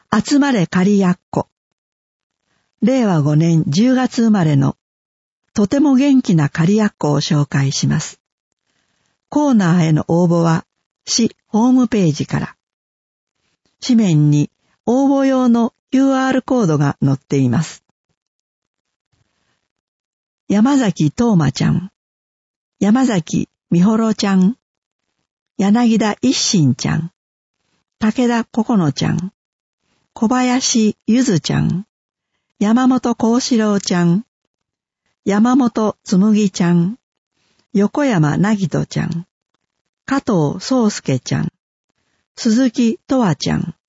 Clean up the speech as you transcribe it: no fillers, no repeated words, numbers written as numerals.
集まれ仮やっこ。令和5年10月生まれのとても元気な仮やっこを紹介します。コーナーへの応募は市ホームページから。紙面に応募用の QR コードが載っています。山崎とうまちゃん、山崎みほろちゃん、柳田一心ちゃん、武田ここのちゃん、小林ゆずちゃん、山本幸四郎ちゃん、山本つむぎちゃん、横山なぎとちゃん、加藤宗介ちゃん、鈴木とわちゃん、